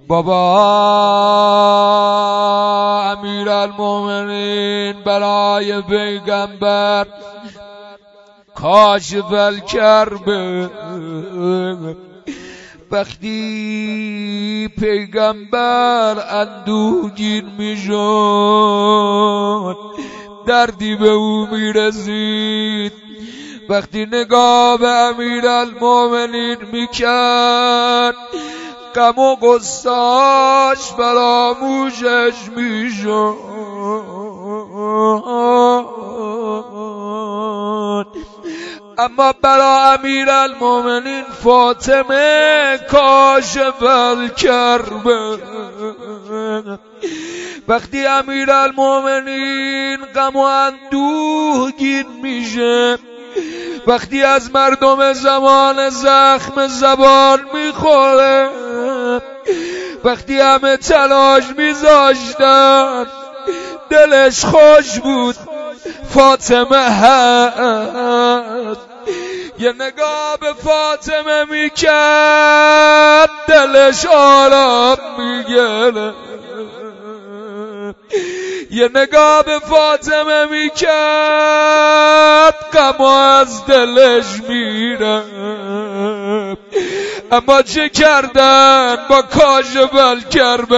بابا امیرالمومنین برای پیغمبر کاشف الکرب، وقتی پیغمبر اندوهگین میشد دردی به او میرسید، وقتی نگاه به امیرالمومنین میکرد غم و غصه‌اش فراموشش میشد. اما برای امیرالمومنین فاطمه کاشف الکرب، وقتی امیرالمومنین غم و اندوهگین میشه، وقتی از مردم زمان زخم زبان میخوره، وقتی همه تلاش میذاشتن دلش خوش بود فاطمه هست، یه نگاه به فاطمه میکرد دلش آرام میگیره، یه نگاه به فاطمه میکرد غم از دلش میره. اما چه کردن با کاشف الکرب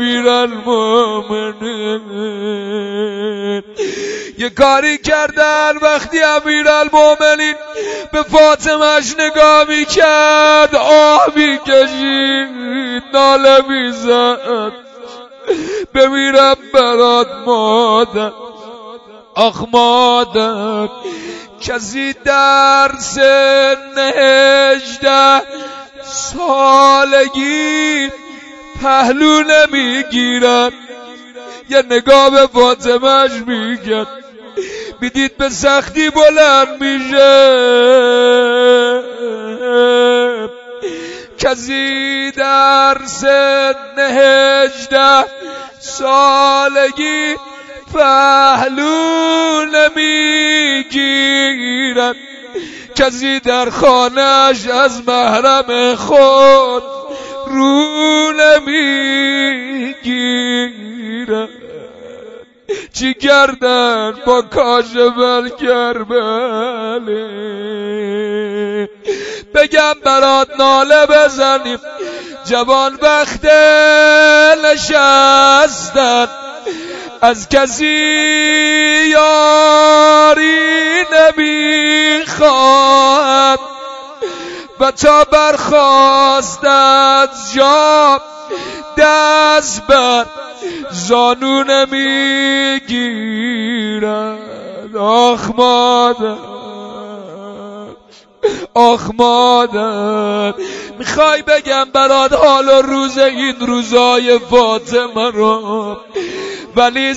امیرالمومنین؟ یه کاری کردن وقتی امیرالمومنین به فاطمهش نگاه میکرد آه میکشید، ناله میزد بمیرم برات مادر، آخ مادر. کسی در سن 18 سالگی پهلو نمیگیرد. یه نگاه به فاطمهش میکرد، میدید به سختی بلند میشه. کسی در سن 18 سالگی پهلو نمیگیرد، کسی در خانهش از محرم خود رو نمیگیرد. چی کردن با کاشف الکرب؟ بگم برات ناله بزنیم، جوان وقت نشستن، از کسی یاری نمیخواد و تا برخواست از جا دست بر زانو نمیگیرد. آخ مادر، آخ مادر. میخوای بگم برات حال و روز این روزای فاطمه رو، ولی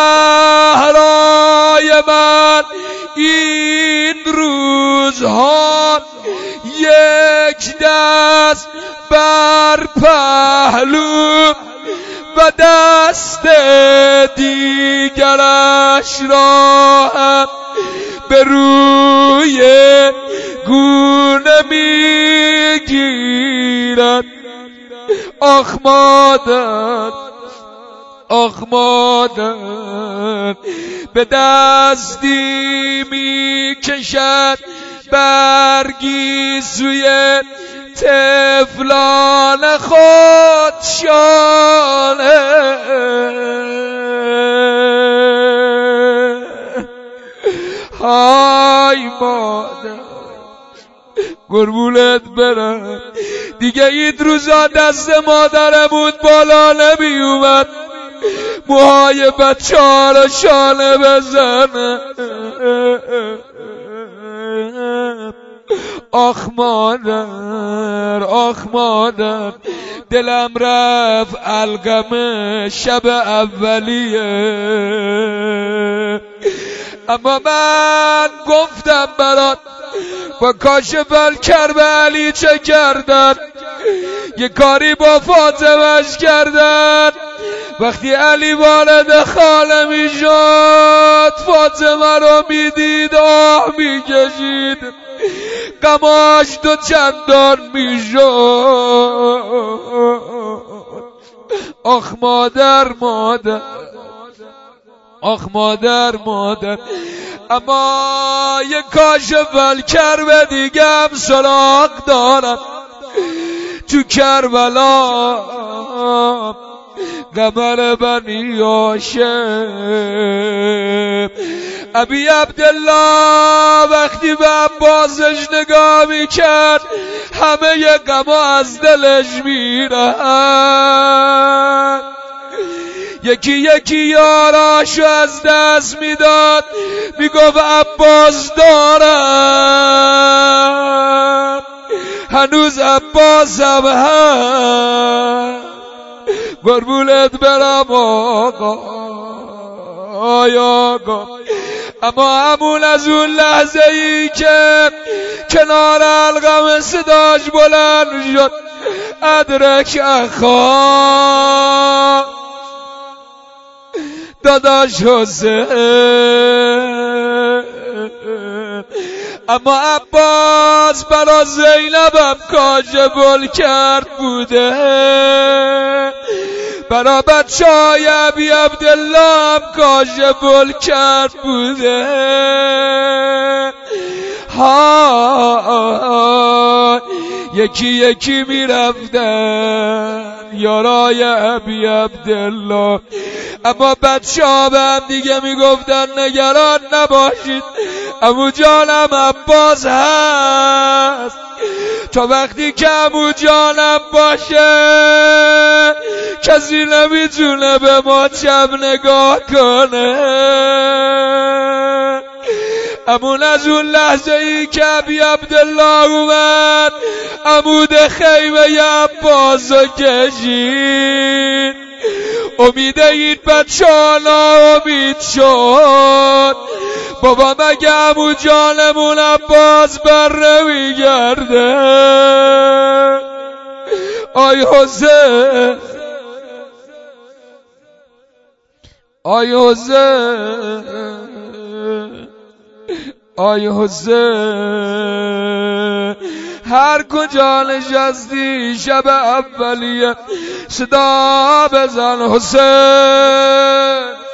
زهرای من این روزها یک دست بر پهلو و دست دیگرش را هم به روی گونه میگیرد. آخ مادر، آخ مادر. به دستی میکشد برگی سوی طفلان خود شانه. های مادر، قربونت برم، دیگه این روزا دست مادرمون بالا نمی اومد موهای بچه ها رو شانه بزنه. آخ مادر، آخ مادر. دلم رفت القم شب اولیه، اما من گفتم برات با کاشف الکرب علی چه کردن. یه کاری با فاطمهش کردن، وقتی علی وارد خانه میشد فاطمه رو میدید آه میکشید، غماش دو چندان میشد. آخ مادر مادر، آخ مادر مادر. اما یک کاشف الکرب دیگه هم سراغ دارم تو کربلا، قمر بنی هاشم. ابی عبدالله وقتی به عباسش نگاه میکرد همه ی غما از دلش میرفت، یکی یکی یاراشو از دست میداد، میگفت عباس دارم، هنوز عباسم هست، قربونت برم آقا آقا. اما همون از اون لحظه ای که کنار القم صداش بلند شد ادرک اخا داداش حسین. اما عباس برا زینبم کاشف الکرب بوده، برا بچه‌های ابی عبدالله هم کاشف الکرب بوده. ها یکی یکی میرفتن یارای ابی عبدالله، اما بچه‌ها به هم دیگه میگفتن نگران نباشید عمو جانم عباس هست، تا وقتی که عمو جانم باشه کسی نمیتونه به ما چپ نگاه کنه. امون از اون لحظه ای که ابی عبدالله اومد عمود خیمه عباس رو کشید، امید این بچه ها ناامید شد. بابا مگه عمو جانمون عباس بر نمیگرده؟ آی حسین، آی حسین، آی حسین. هر کجا نشستی شب اولیه صدا بزن حسین.